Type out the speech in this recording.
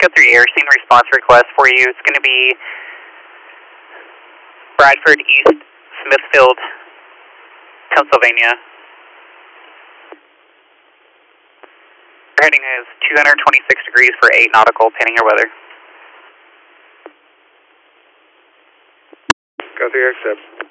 go through air scene response request for you. It's going to be Bradford East, Smithfield, Pennsylvania. Your heading is 226 degrees for 8 nautical, pending your weather. Go through your accept.